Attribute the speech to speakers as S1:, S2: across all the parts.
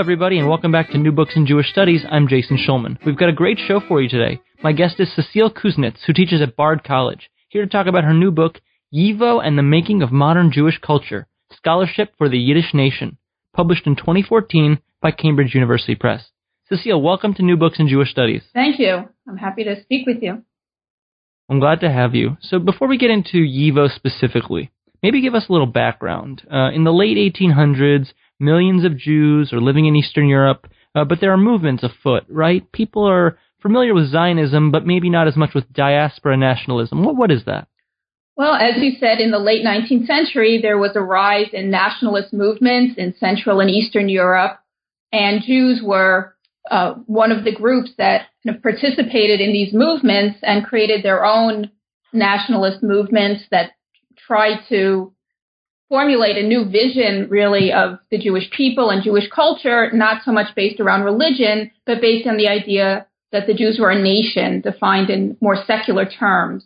S1: everybody, and welcome back to New Books in Jewish Studies. I'm Jason Schulman. We've got a great show for you today. My guest is Cecile Kuznets, who teaches at Bard College, here to talk about her new book, YIVO and the Making of Modern Jewish Culture, Scholarship for the Yiddish Nation, published in 2014 by Cambridge University Press. Cecile, welcome to New Books in Jewish Studies.
S2: Thank you. I'm happy to speak with you.
S1: I'm glad to have you. So before we get into YIVO specifically, maybe give us a little background. In the late 1800s, millions of Jews are living in Eastern Europe, but there are movements afoot, right? People are familiar with Zionism, but maybe not as much with diaspora nationalism. What is that?
S2: Well, as you said, in the late 19th century, there was a rise in nationalist movements in Central and Eastern Europe, and Jews were one of the groups that kind of participated in these movements and created their own nationalist movements that tried to formulate a new vision, really, of the Jewish people and Jewish culture, not so much based around religion, but based on the idea that the Jews were a nation defined in more secular terms.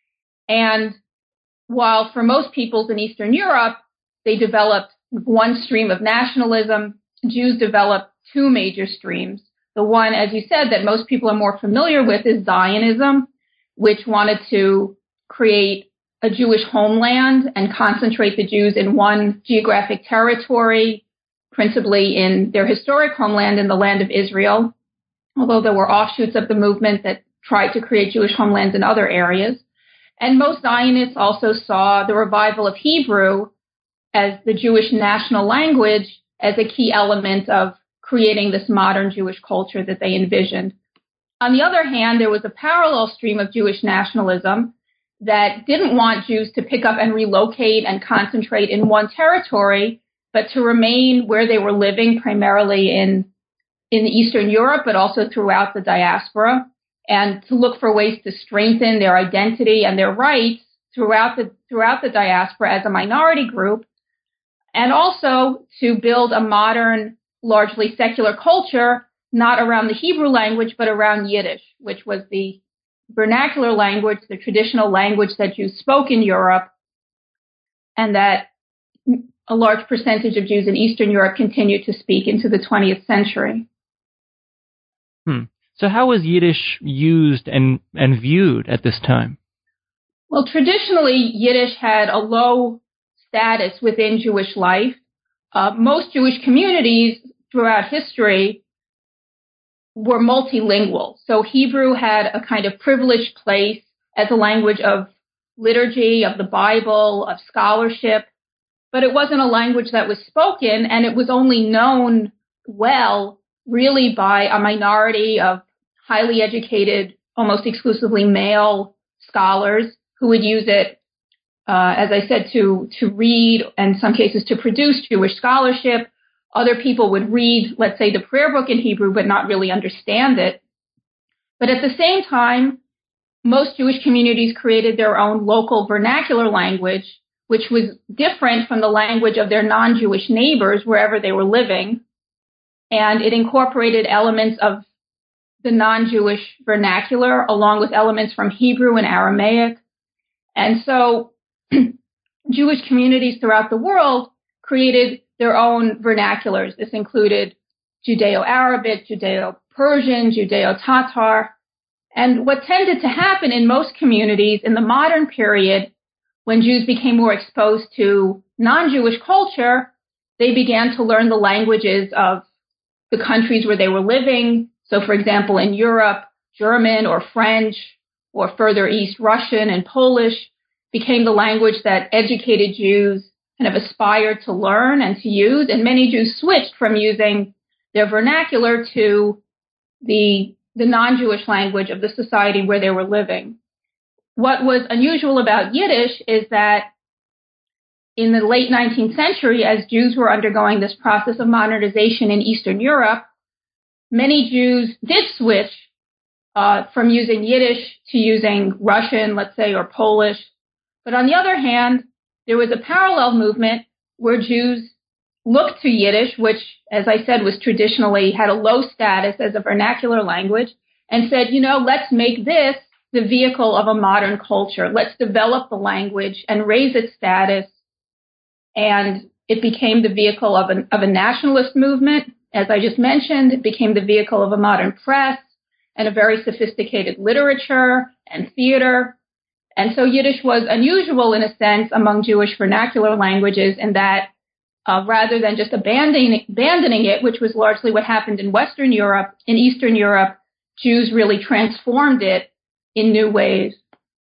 S2: And while for most peoples in Eastern Europe, they developed one stream of nationalism, Jews developed two major streams. The one, as you said, that most people are more familiar with is Zionism, which wanted to create a Jewish homeland and concentrate the Jews in one geographic territory, principally in their historic homeland in the land of Israel, although there were offshoots of the movement that tried to create Jewish homelands in other areas. And most Zionists also saw the revival of Hebrew as the Jewish national language as a key element of creating this modern Jewish culture that they envisioned. On the other hand, there was a parallel stream of Jewish nationalism that didn't want Jews to pick up and relocate and concentrate in one territory, but to remain where they were living, primarily in Eastern Europe, but also throughout the diaspora, and to look for ways to strengthen their identity and their rights throughout the diaspora as a minority group, and also to build a modern, largely secular culture, not around the Hebrew language, but around Yiddish, which was the vernacular language, the traditional language that Jews spoke in Europe, and that a large percentage of Jews in Eastern Europe continued to speak into the 20th century.
S1: So how was Yiddish used and viewed at this time?
S2: Well, traditionally, Yiddish had a low status within Jewish life. Most Jewish communities throughout history were multilingual. So Hebrew had a kind of privileged place as a language of liturgy, of the Bible, of scholarship, but it wasn't a language that was spoken, and it was only known well really by a minority of highly educated, almost exclusively male scholars who would use it, as I said, to read, and in some cases to produce Jewish scholarship. Other people would read, let's say, the prayer book in Hebrew, but not really understand it. But at the same time, most Jewish communities created their own local vernacular language, which was different from the language of their non-Jewish neighbors wherever they were living. And it incorporated elements of the non-Jewish vernacular, along with elements from Hebrew and Aramaic. And so Jewish communities throughout the world created their own vernaculars. This included Judeo-Arabic, Judeo-Persian, Judeo-Tatar. And what tended to happen in most communities in the modern period, when Jews became more exposed to non-Jewish culture, they began to learn the languages of the countries where they were living. So, for example, in Europe, German or French, or further east, Russian and Polish became the language that educated Jews kind of aspired to learn and to use. And many Jews switched from using their vernacular to the non-Jewish language of the society where they were living. What was unusual about Yiddish is that in the late 19th century, as Jews were undergoing this process of modernization in Eastern Europe, many Jews did switch from using Yiddish to using Russian, let's say, or Polish. But on the other hand, there was a parallel movement where Jews looked to Yiddish, which, as I said, was traditionally had a low status as a vernacular language, and said, let's make this the vehicle of a modern culture. Let's develop the language and raise its status. And it became the vehicle of a nationalist movement, As I just mentioned, it became the vehicle of a modern press and a very sophisticated literature and theater. And so Yiddish was unusual in a sense among Jewish vernacular languages in that rather than just abandoning it, which was largely what happened in Western Europe, in Eastern Europe, Jews really transformed it in new ways.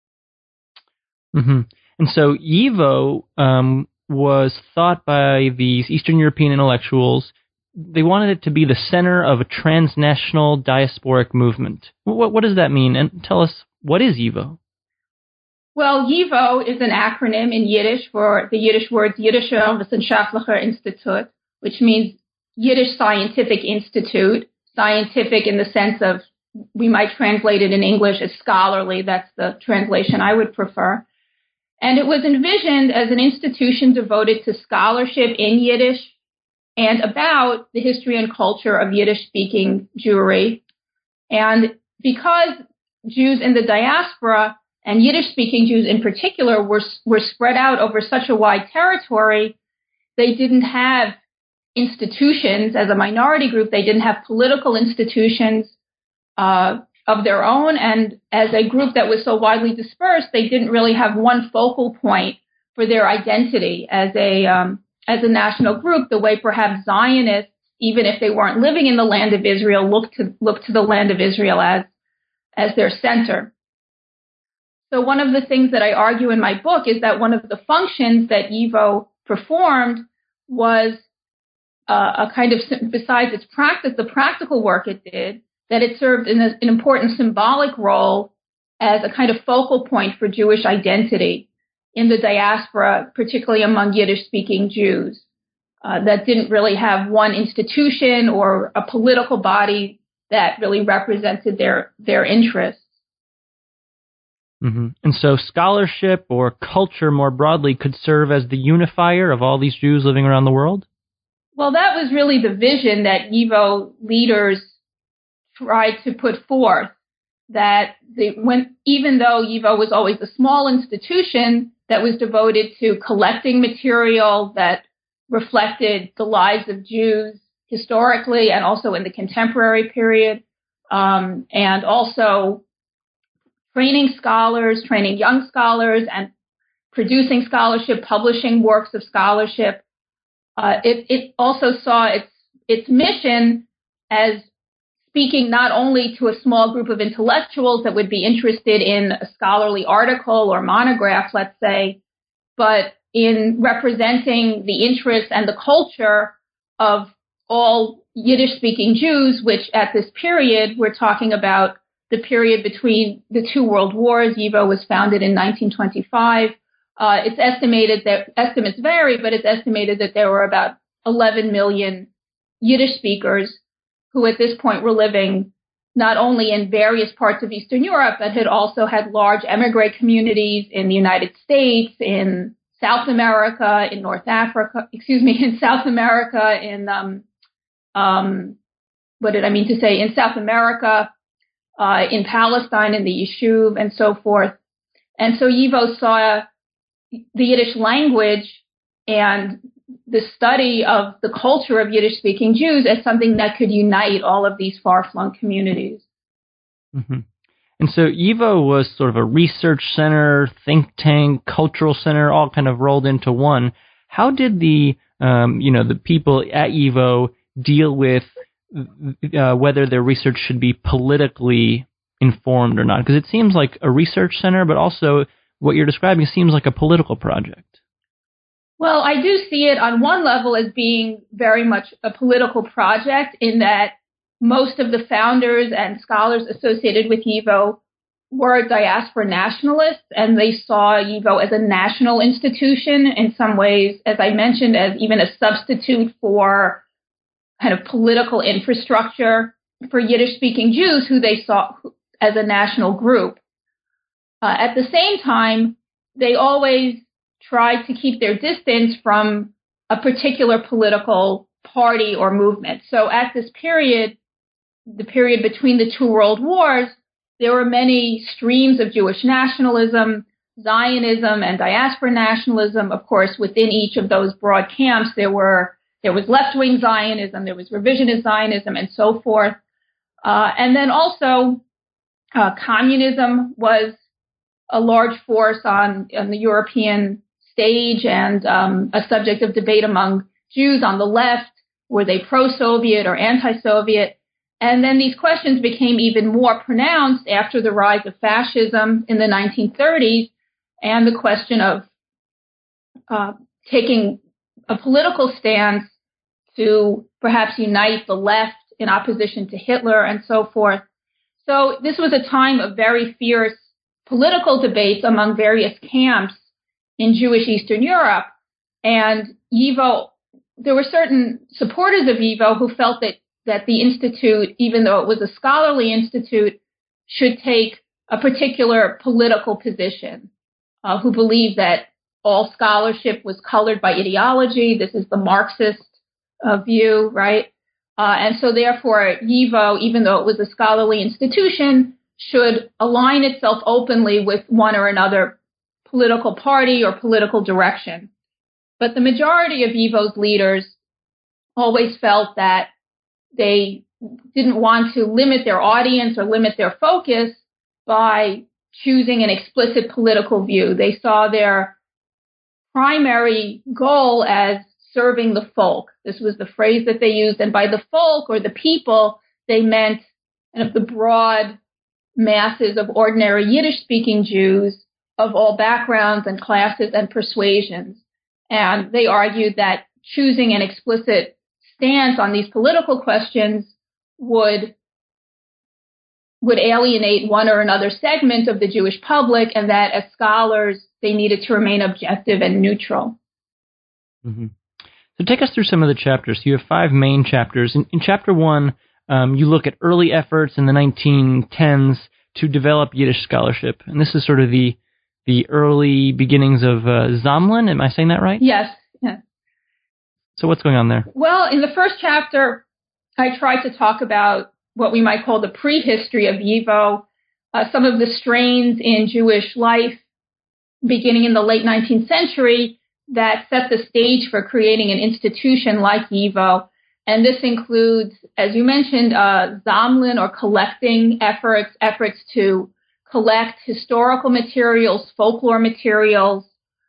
S1: Mm-hmm. And so YIVO was thought by these Eastern European intellectuals, they wanted it to be the center of a transnational diasporic movement. What does that mean? And tell us, what is YIVO?
S2: Well, YIVO is an acronym in Yiddish for the Yiddish words Yiddischer Wissenschaftlicher Institut, which means Yiddish Scientific Institute, scientific in the sense of, we might translate it in English as scholarly. That's the translation I would prefer. And it was envisioned as an institution devoted to scholarship in Yiddish and about the history and culture of Yiddish-speaking Jewry. And because Jews in the diaspora and Yiddish-speaking Jews in particular were spread out over such a wide territory, they didn't have institutions as a minority group. They didn't have political institutions of their own. And as a group that was so widely dispersed, they didn't really have one focal point for their identity as a national group, the way perhaps Zionists, even if they weren't living in the land of Israel, look to the land of Israel as their center. So one of the things that I argue in my book is that one of the functions that YIVO performed was a kind of, besides its practice, the practical work it did, that it served in an important symbolic role as a kind of focal point for Jewish identity in the diaspora, particularly among Yiddish-speaking Jews, that didn't really have one institution or a political body that really represented their interests.
S1: Mm-hmm. And so scholarship or culture more broadly could serve as the unifier of all these Jews living around the world?
S2: Well, that was really the vision that YIVO leaders tried to put forth, that even though YIVO was always a small institution that was devoted to collecting material that reflected the lives of Jews historically and also in the contemporary period, and also training scholars, training young scholars, and producing scholarship, publishing works of scholarship. It also saw its mission as speaking not only to a small group of intellectuals that would be interested in a scholarly article or monograph, let's say, but in representing the interests and the culture of all Yiddish-speaking Jews, which at this period, we're talking about the period between the two world wars. YIVO was founded in 1925. It's estimated that, estimates vary, but it's estimated that there were about 11 million Yiddish speakers who at this point were living not only in various parts of Eastern Europe, but had also had large emigre communities in the United States, in South America, in North Africa, in South America, in South America, in Palestine, in the Yishuv, and so forth. And so YIVO saw the Yiddish language and the study of the culture of Yiddish-speaking Jews as something that could unite all of these far-flung communities.
S1: Mm-hmm. And so YIVO was sort of a research center, think tank, cultural center, all kind of rolled into one. How did the people at YIVO deal with whether their research should be politically informed or not? Because it seems like a research center, but also what you're describing seems like a political project.
S2: Well, I do see it on one level as being very much a political project in that most of the founders and scholars associated with YIVO were diaspora nationalists, and they saw YIVO as a national institution in some ways, as I mentioned, as even a substitute for kind of political infrastructure for Yiddish-speaking Jews who they saw as a national group. At the same time, they always tried to keep their distance from a particular political party or movement. So at this period, the period between the two world wars, there were many streams of Jewish nationalism, Zionism, and diaspora nationalism. Of course, within each of those broad camps, there were there was left-wing Zionism, there was revisionist Zionism, and so forth. And then also communism was a large force on the European stage and a subject of debate among Jews on the left. Were they pro-Soviet or anti-Soviet? And then these questions became even more pronounced after the rise of fascism in the 1930s and the question of taking a political stance to perhaps unite the left in opposition to Hitler and so forth. So this was a time of very fierce political debates among various camps in Jewish Eastern Europe. And YIVO, there were certain supporters of YIVO who felt that the institute, even though it was a scholarly institute, should take a particular political position, who believed that all scholarship was colored by ideology. This is the Marxist view, right? And so therefore, YIVO, even though it was a scholarly institution, should align itself openly with one or another political party or political direction. But the majority of YIVO's leaders always felt that they didn't want to limit their audience or limit their focus by choosing an explicit political view. They saw their primary goal as serving the folk. This was the phrase that they used. And by the folk or the people, they meant kind of the broad masses of ordinary Yiddish-speaking Jews of all backgrounds and classes and persuasions. And they argued that choosing an explicit stance on these political questions would alienate one or another segment of the Jewish public, and that as scholars, they needed to remain objective and neutral.
S1: Mm-hmm. So take us through some of the chapters. You have 5 main chapters. In chapter 1, you look at early efforts in the 1910s to develop Yiddish scholarship. And this is sort of the early beginnings of Zamlin. Am I saying that right?
S2: Yes.
S1: So what's going on there?
S2: Well, in the first chapter, I tried to talk about what we might call the prehistory of YIVO, some of the strains in Jewish life beginning in the late 19th century that set the stage for creating an institution like YIVO. And this includes, as you mentioned, Zamlin or collecting efforts to collect historical materials, folklore materials.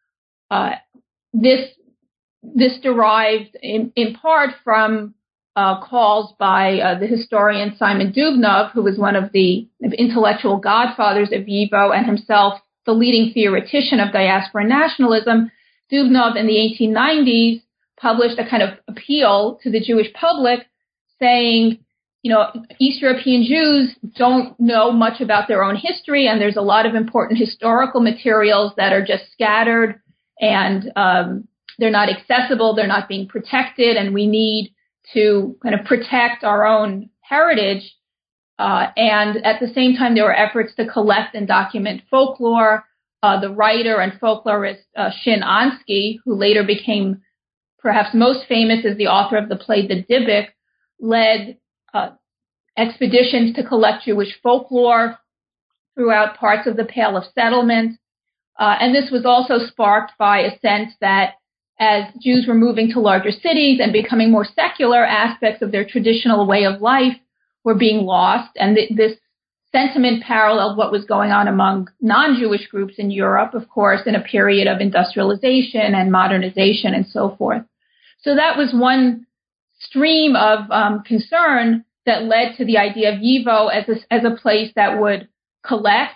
S2: This derived in part from calls by the historian Simon Dubnov, who was one of the intellectual godfathers of YIVO and himself the leading theoretician of diaspora nationalism. Dubnov in the 1890s published a kind of appeal to the Jewish public saying, East European Jews don't know much about their own history, and there's a lot of important historical materials that are just scattered, and they're not accessible, they're not being protected, and we need to kind of protect our own heritage. And at the same time, there were efforts to collect and document folklore. The writer and folklorist Shin Ansky, who later became perhaps most famous as the author of the play The Dybbuk, led expeditions to collect Jewish folklore throughout parts of the Pale of Settlement. And this was also sparked by a sense that as Jews were moving to larger cities and becoming more secular, aspects of their traditional way of life were being lost. And this sentiment paralleled what was going on among non-Jewish groups in Europe, of course, in a period of industrialization and modernization and so forth. So that was one stream of concern that led to the idea of YIVO as a place that would collect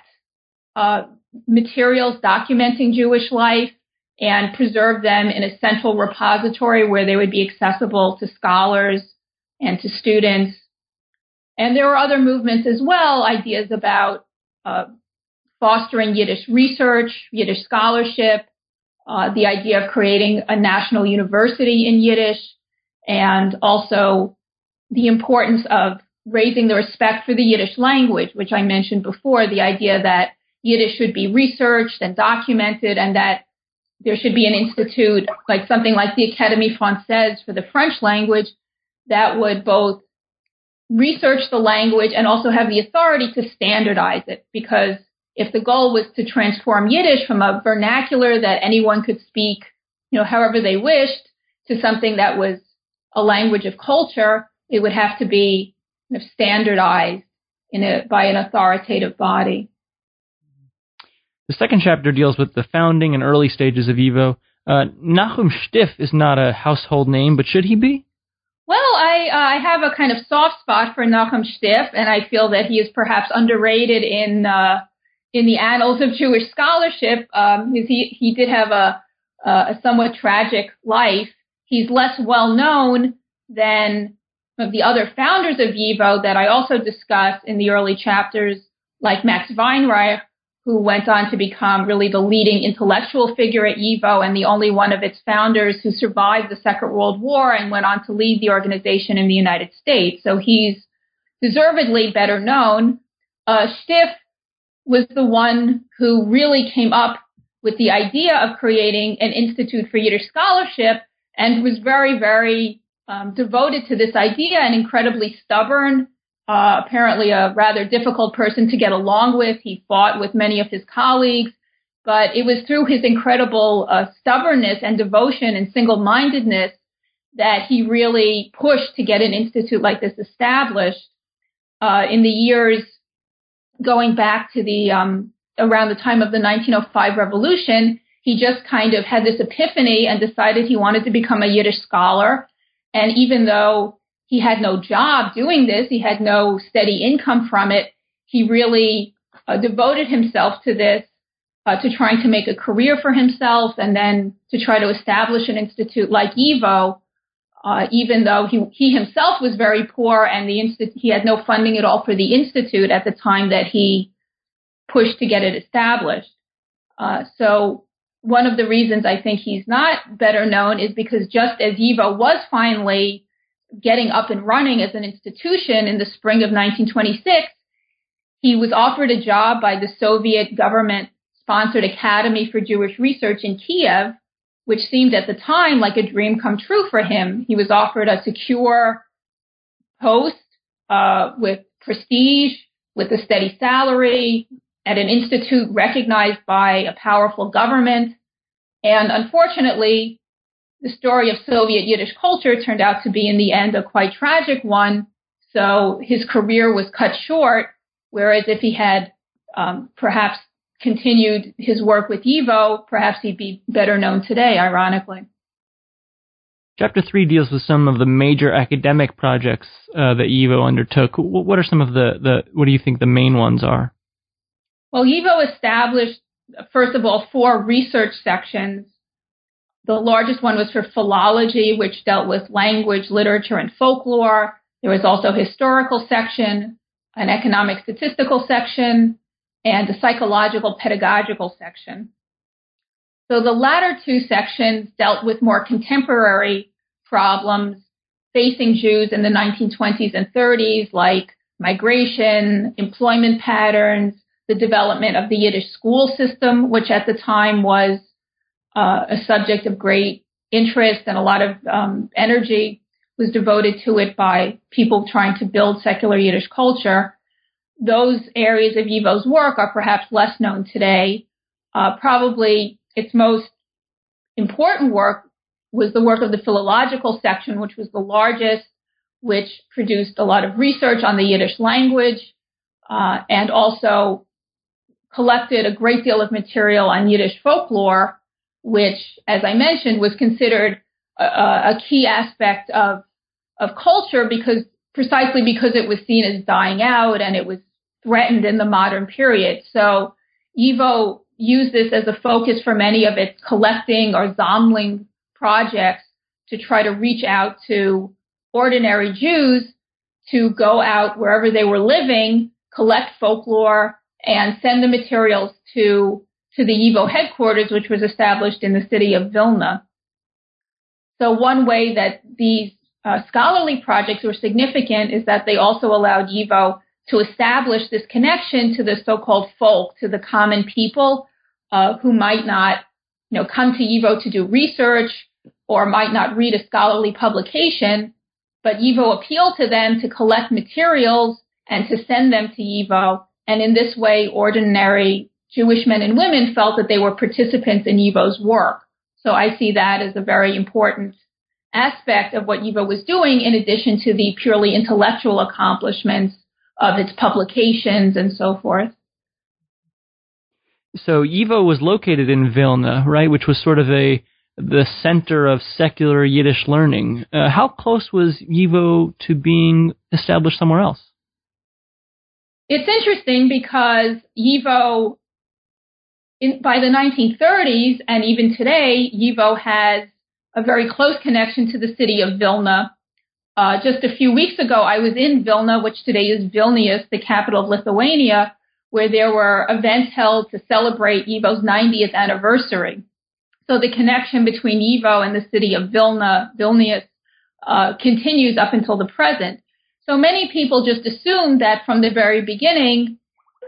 S2: materials documenting Jewish life and preserve them in a central repository where they would be accessible to scholars and to students. And there were other movements as well, ideas about fostering Yiddish research, Yiddish scholarship, the idea of creating a national university in Yiddish, and also the importance of raising the respect for the Yiddish language, which I mentioned before, the idea that Yiddish should be researched and documented, and that there should be an institute, like something like the Académie Française for the French language, that would both research the language and also have the authority to standardize it. Because if the goal was to transform Yiddish from a vernacular that anyone could speak, however they wished, to something that was a language of culture, it would have to be standardized by an authoritative body.
S1: The second chapter deals with the founding and early stages of YIVO. Nachum Stiff is not a household name, but should he be?
S2: Well, I have a kind of soft spot for Nachum Stiff, and I feel that he is perhaps underrated in the annals of Jewish scholarship. He did have a somewhat tragic life. He's less well known than the other founders of YIVO that I also discuss in the early chapters, like Max Weinreich, who went on to become really the leading intellectual figure at YIVO and the only one of its founders who survived the Second World War and went on to lead the organization in the United States. So he's deservedly better known. Stiff was the one who really came up with the idea of creating an Institute for Yiddish Scholarship and was very, very devoted to this idea and incredibly stubborn. Apparently a rather difficult person to get along with. He fought with many of his colleagues, but it was through his incredible stubbornness and devotion and single-mindedness that he really pushed to get an institute like this established. In the years going back to the around the time of the 1905 revolution, he just kind of had this epiphany and decided he wanted to become a Yiddish scholar. And even though he had no job doing this, he had no steady income from it, he really devoted himself to this, to trying to make a career for himself and then to try to establish an institute like YIVO, even though he himself was very poor and he had no funding at all for the institute at the time that he pushed to get it established. So one of the reasons I think he's not better known is because just as YIVO was finally getting up and running as an institution in the spring of 1926, he was offered a job by the Soviet government-sponsored Academy for Jewish Research in Kiev, which seemed at the time like a dream come true for him. He was offered a secure post with prestige, with a steady salary, at an institute recognized by a powerful government. And unfortunately, the story of Soviet Yiddish culture turned out to be, in the end, a quite tragic one. So his career was cut short, whereas if he had perhaps continued his work with YIVO, perhaps he'd be better known today, ironically.
S1: Chapter 3 deals with some of the major academic projects that YIVO undertook. What are some of what do you think the main ones are?
S2: Well, YIVO established, first of all, 4 research sections. The largest one was for philology, which dealt with language, literature, and folklore. There was also a historical section, an economic statistical section, and a psychological pedagogical section. So the latter 2 sections dealt with more contemporary problems facing Jews in the 1920s and 30s, like migration, employment patterns, the development of the Yiddish school system, which at the time was a subject of great interest, and a lot of energy was devoted to it by people trying to build secular Yiddish culture. Those areas of YIVO's work are perhaps less known today. Probably its most important work was the work of the philological section, which was the largest, which produced a lot of research on the Yiddish language, and also collected a great deal of material on Yiddish folklore, which, as I mentioned, was considered a key aspect of culture precisely because it was seen as dying out and it was threatened in the modern period. So YIVO used this as a focus for many of its collecting or Sammlung projects to try to reach out to ordinary Jews to go out wherever they were living, collect folklore, and send the materials to the YIVO headquarters, which was established in the city of Vilna. So one way that these scholarly projects were significant is that they also allowed YIVO to establish this connection to the so-called folk, to the common people who might not, come to YIVO to do research or might not read a scholarly publication, but YIVO appealed to them to collect materials and to send them to YIVO. And in this way, ordinary Jewish men and women felt that they were participants in YIVO's work. So I see that as a very important aspect of what YIVO was doing, in addition to the purely intellectual accomplishments of its publications and so forth.
S1: So YIVO was located in Vilna, right, which was sort of the center of secular Yiddish learning. How close was YIVO to being established somewhere else?
S2: It's interesting because YIVO, by the 1930s and even today, YIVO has a very close connection to the city of Vilna. Just a few weeks ago, I was in Vilna, which today is Vilnius, the capital of Lithuania, where there were events held to celebrate YIVO's 90th anniversary. So the connection between YIVO and the city of Vilnius, continues up until the present. So many people just assumed that from the very beginning,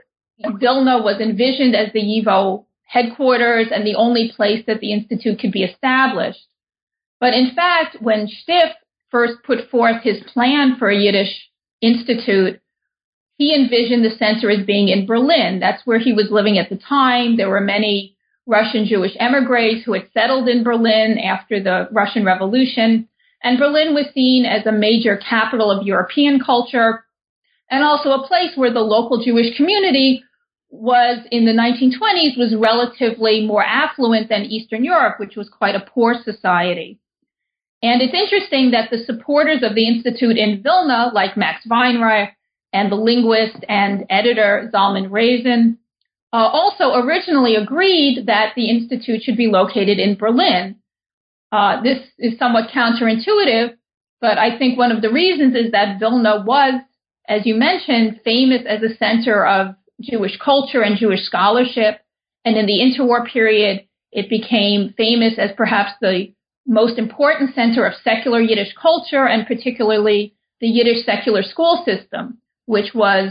S2: Vilna was envisioned as the YIVO headquarters and the only place that the Institute could be established. But in fact, when Stiff first put forth his plan for a Yiddish Institute, he envisioned the center as being in Berlin. That's where he was living at the time. There were many Russian Jewish emigres who had settled in Berlin after the Russian Revolution. And Berlin was seen as a major capital of European culture and also a place where the local Jewish community was, in the 1920s, was relatively more affluent than Eastern Europe, which was quite a poor society. And it's interesting that the supporters of the Institute in Vilna, like Max Weinreich and the linguist and editor Zalman Rezen, also originally agreed that the Institute should be located in Berlin. This is somewhat counterintuitive, but I think one of the reasons is that Vilna was, as you mentioned, famous as a center of Jewish culture and Jewish scholarship. And in the interwar period, it became famous as perhaps the most important center of secular Yiddish culture, and particularly the Yiddish secular school system, which was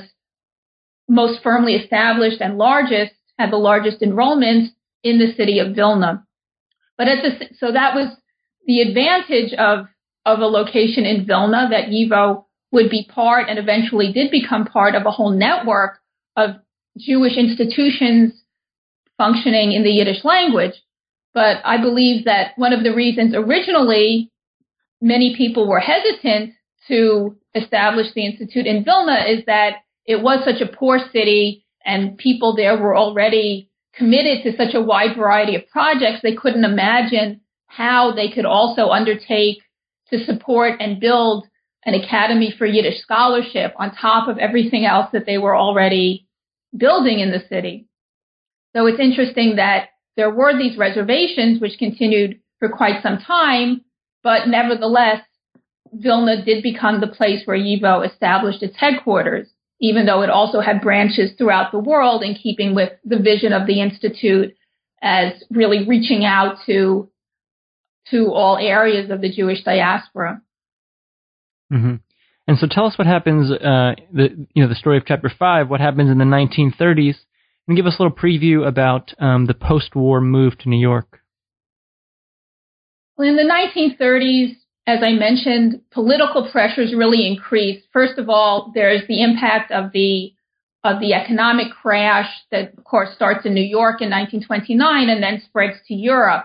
S2: most firmly established and had the largest enrollments in the city of Vilna. But so that was the advantage of a location in Vilna, that YIVO would be part and eventually did become part of a whole network of Jewish institutions functioning in the Yiddish language. But I believe that one of the reasons originally many people were hesitant to establish the Institute in Vilna is that it was such a poor city and people there were already committed to such a wide variety of projects, they couldn't imagine how they could also undertake to support and build an academy for Yiddish scholarship on top of everything else that they were already building in the city. So it's interesting that there were these reservations which continued for quite some time, but nevertheless, Vilna did become the place where YIVO established its headquarters, even though it also had branches throughout the world, in keeping with the vision of the Institute as really reaching out to all areas of the Jewish diaspora.
S1: Mm-hmm. And so tell us what happens, the story of Chapter 5, what happens in the 1930s, and give us a little preview about the post-war move to New York.
S2: Well, in the 1930s, as I mentioned, political pressures really increased. First of all, there's the impact of the economic crash that, of course, starts in New York in 1929 and then spreads to Europe.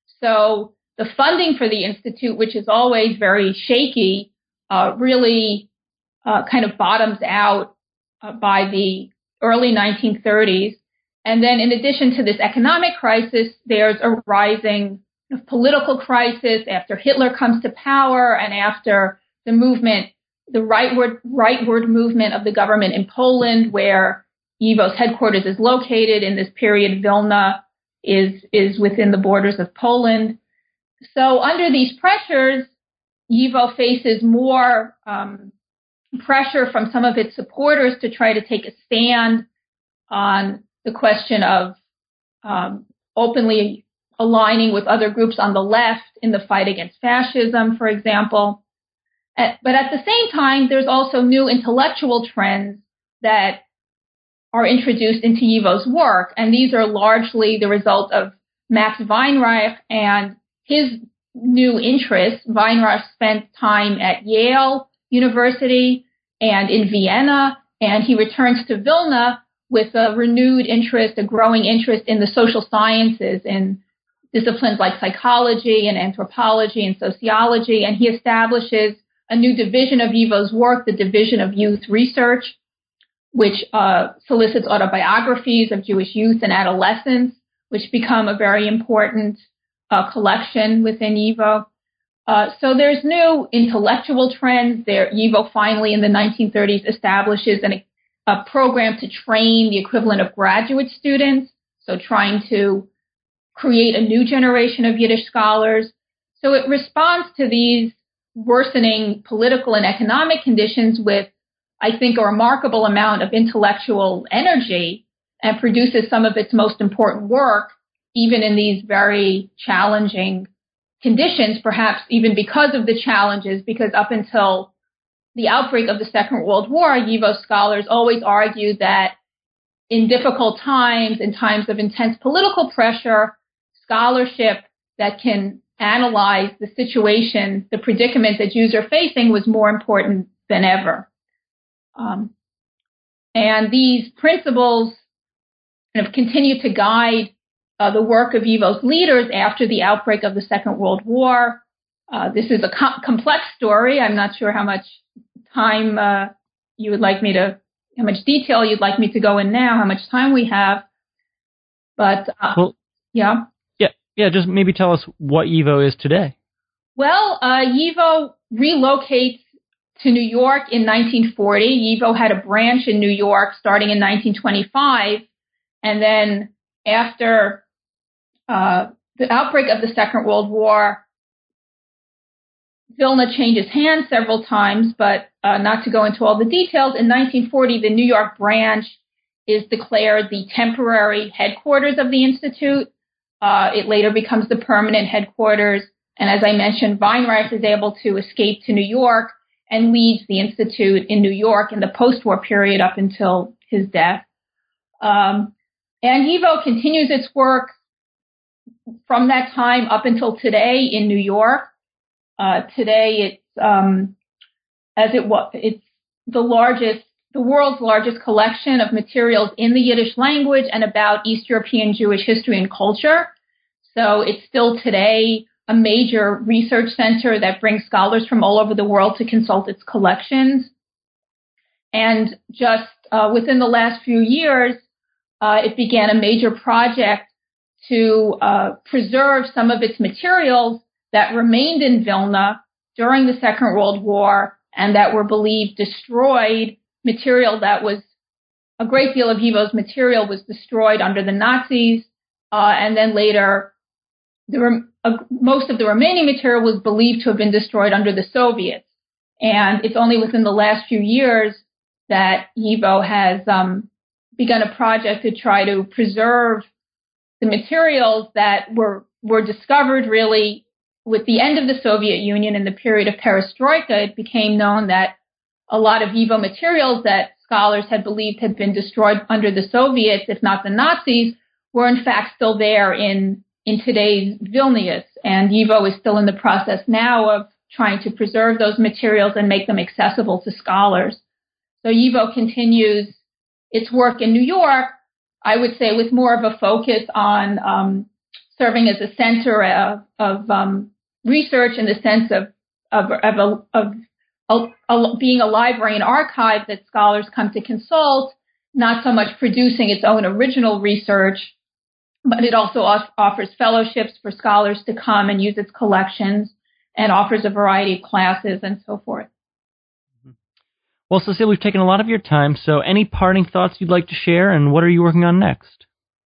S2: So the funding for the Institute, which is always very shaky, really kind of bottoms out by the early 1930s. And then in addition to this economic crisis, there's a rising political crisis after Hitler comes to power and after the movement, the rightward movement of the government in Poland, where YIVO's headquarters is located. In this period, Vilna is within the borders of Poland. So under these pressures, YIVO faces more pressure from some of its supporters to try to take a stand on the question of openly aligning with other groups on the left in the fight against fascism, for example. But at the same time, there's also new intellectual trends that are introduced into YIVO's work, and these are largely the result of Max Weinreich and his new interests. Weinreich spent time at Yale University and in Vienna, and he returns to Vilna with a renewed interest, a growing interest in the social sciences, in disciplines like psychology and anthropology and sociology, and he establishes a new division of YIVO's work, the Division of Youth Research, which solicits autobiographies of Jewish youth and adolescents, which become a very important collection within YIVO. So there's new intellectual trends. YIVO finally in the 1930s establishes a program to train the equivalent of graduate students, so trying to create a new generation of Yiddish scholars. So it responds to these worsening political and economic conditions with, I think, a remarkable amount of intellectual energy and produces some of its most important work, even in these very challenging conditions, perhaps even because of the challenges, because up until the outbreak of the Second World War, YIVO scholars always argued that in difficult times, in times of intense political pressure, scholarship that can analyze the situation, the predicament that Jews are facing was more important than ever. And these principles kind of continue to guide the work of YIVO's leaders after the outbreak of the Second World War. This is a complex story. I'm not sure how much time you would like me to, how much detail you'd like me to go in now, how much time we have. But, yeah.
S1: Yeah, just maybe tell us what YIVO is today.
S2: Well, YIVO relocates to New York in 1940. YIVO had a branch in New York starting in 1925. And then after the outbreak of the Second World War, Vilna changes hands several times, but not to go into all the details. In 1940, the New York branch is declared the temporary headquarters of the Institute. It later becomes the permanent headquarters. And as I mentioned, Weinreich is able to escape to New York and leads the Institute in New York in the post-war period up until his death. And YIVO continues its work from that time up until today in New York. Today, it's the world's largest collection of materials in the Yiddish language and about East European Jewish history and culture. So it's still today a major research center that brings scholars from all over the world to consult its collections. And just within the last few years, it began a major project to preserve some of its materials that remained in Vilna during the Second World War and that were believed destroyed. Material that was, a great deal of YIVO's material was destroyed under the Nazis, and then later most of the remaining material was believed to have been destroyed under the Soviets. And it's only within the last few years that YIVO has begun a project to try to preserve the materials that were discovered really with the end of the Soviet Union in the period of perestroika. It became known that a lot of YIVO materials that scholars had believed had been destroyed under the Soviets, if not the Nazis, were in fact still there in today's Vilnius. And YIVO is still in the process now of trying to preserve those materials and make them accessible to scholars. So YIVO continues its work in New York, I would say, with more of a focus on serving as a center of research in the sense of being a library and archive that scholars come to consult, not so much producing its own original research, but it also offers fellowships for scholars to come and use its collections and offers a variety of classes and so forth.
S1: Well, Cecile, we've taken a lot of your time, so any parting thoughts you'd like to share, and what are you working on next?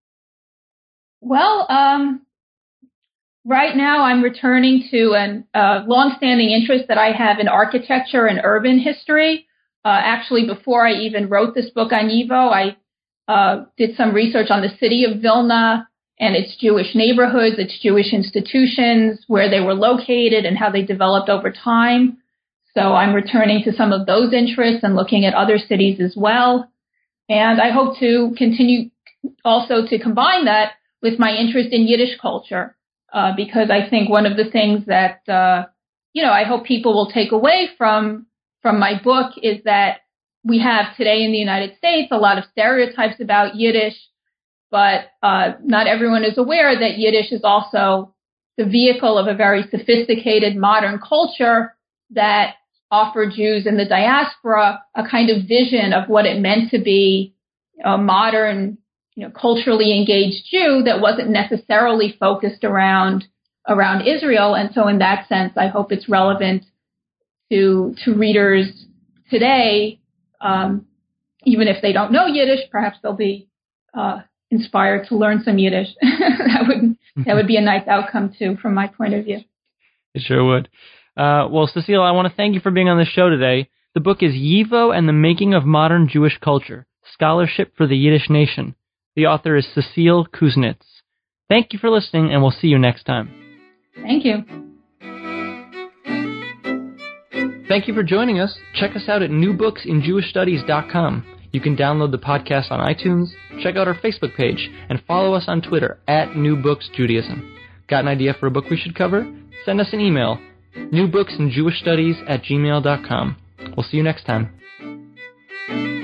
S2: Well, right now I'm returning to a longstanding interest that I have in architecture and urban history. Actually, before I even wrote this book on YIVO, I did some research on the city of Vilna and its Jewish neighborhoods, its Jewish institutions, where they were located and how they developed over time. So I'm returning to some of those interests and looking at other cities as well. And I hope to continue also to combine that with my interest in Yiddish culture, because I think one of the things that, I hope people will take away from my book is that we have today in the United States a lot of stereotypes about Yiddish, but not everyone is aware that Yiddish is also the vehicle of a very sophisticated modern culture that offered Jews in the diaspora a kind of vision of what it meant to be a modern, culturally engaged Jew that wasn't necessarily focused around Israel. And so in that sense, I hope it's relevant to readers today, even if they don't know Yiddish. Perhaps they'll be inspired to learn some Yiddish. That would be a nice outcome too, from my point of view.
S1: It sure would. Well, Cecile, I want to thank you for being on the show today. The book is YIVO and the Making of Modern Jewish Culture, Scholarship for the Yiddish Nation. The author is Cecile Kuznets. Thank you for listening, and we'll see you next time.
S2: Thank you.
S1: Thank you for joining us. Check us out at newbooksinjewishstudies.com. You can download the podcast on iTunes, check out our Facebook page, and follow us on Twitter at newbooksjudaism. Got an idea for a book we should cover? Send us an email, newbooksinjewishstudies@gmail.com. We'll see you next time.